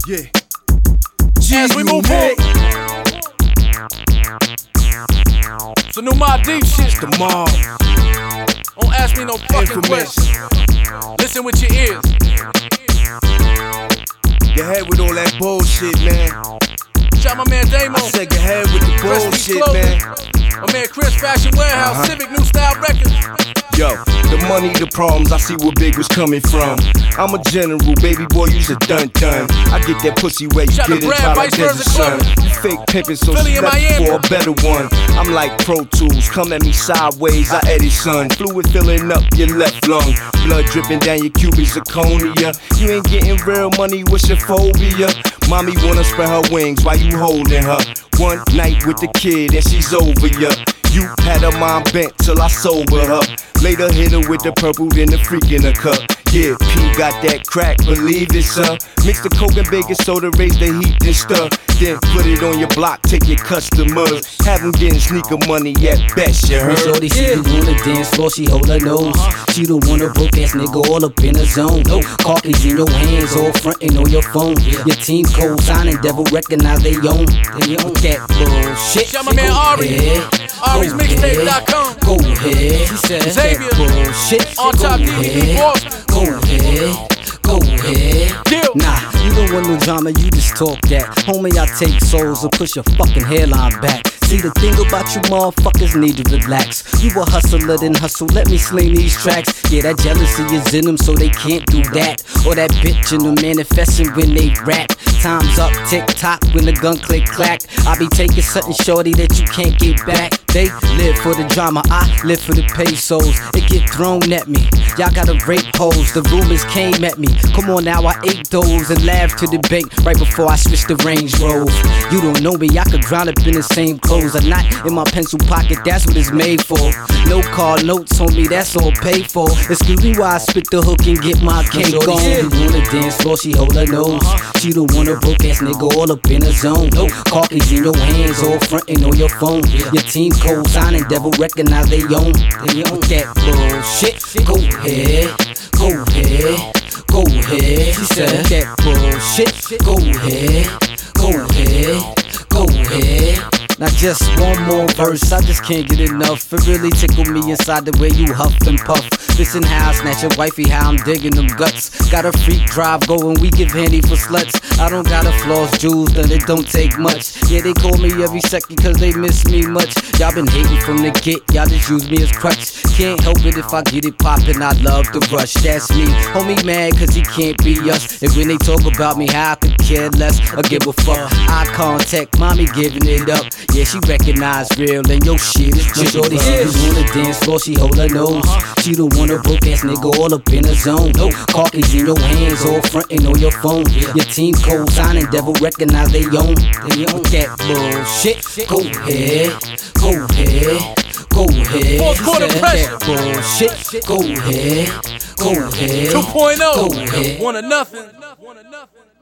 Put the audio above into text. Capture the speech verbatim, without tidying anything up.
Yeah. As we move forward, so new Mobb Deep shit. The mob. Don't ask me no fucking questions. Listen with your ears. Get ahead with all that bullshit, man. Shout my man Damo. I said get ahead with the bullshit, man. My man Chris, Fashion Warehouse, Uh-huh. Civic New Style Records. Yo, the money, the problems, I see where Big was coming from. I'm a general, baby boy, you's a dun-dun. I get that pussy where you Shout get to it, Brad, try like Vice there's a Versa sun. Club. You fake pimpin', so Philly and select Miami. for a better one. I'm like Pro Tools, come at me sideways, I edit son. Fluid filling up your left lung, blood dripping down your cubic zirconia. You ain't getting real money, what's your phobia? Mommy wanna spread her wings while you holding her. One night with the kid and she's over ya. You had her mind bent till I sober her. Later hit her with the purple, then the freak in the cup. Yeah, P got that crack, believe it, son. Mix the coke and baking soda, raise the heat and stuff. Then put it on your block, take your customers. Have them getting sneaker money at best, you heard? Shorty, she yeah. do wanna dance floor, she hold her nose. Uh-huh. She don't want a broke ass nigga all up in the zone. No car keys in your hands, all frontin' on your phone. Yeah. Your team code signing, devil recognize they own. They own that bullshit. Shout my man Ari. Ari's Mixtape dot com. Go ahead. She said Xavier. that bullshit. On top D V D Boston. Go ahead. Go ahead. Deal. Nah, you don't want no drama, you just talk that. Homie, I take souls and push your fucking hairline back. See, the thing about you motherfuckers need to relax. You a hustler, then hustle, let me sling these tracks. Yeah, that jealousy is in them, so they can't do that. Or that bitch in them manifesting when they rap. Time's up, tick tock, when the gun click clack. I be taking something shorty that you can't get back. They live for the drama, I live for the pesos. It get thrown at me, y'all gotta rape hoes. The rumors came at me, come on now, I ate those and laughed to the bank right before I switched the Range Rover. You don't know me, I could drown up in the same clothes. A knot in my pencil pocket, that's what it's made for. No car notes on me, that's all paid for. Excuse me while I spit the hook and get my cake on. She wanna dance floor, she hold her nose. She don't want a broke ass nigga all up in the zone. No car keys in your hands, all frontin' on your phone. Your team code signing, devil recognize they own. They own that bullshit. Go ahead, go ahead, go ahead. She said that bullshit. Go ahead, go ahead, go ahead. Now just one more verse, I just can't get enough. It really tickled me inside the way you huff and puff. Listen how I snatch your wifey, how I'm digging them guts. Got a freak drive going, we give handy for sluts. I don't gotta floss jewels, then it don't take much. Yeah, they call me every second cause they miss me much. Y'all been hating from the get, y'all just use me as crutch. Can't help it if I get it poppin', I love the rush. That's me, homie mad cause he can't be us. And when they talk about me, how I could care less or give a fuck. Eye contact, mommy giving it up. Yeah, she recognize real and your shit is just shorty. She wanna dance floor, she hold her nose. She don't want a broke ass nigga all up in the zone. No car keys in your hands, all frontin' on your phone. Your team code signing, devil recognize they own. They own that bullshit. Go ahead, go ahead, go ahead. Fourth quarter pressure. That bullshit. Go ahead, go ahead. two point oh. Go ahead. One or nothing. One or nothing.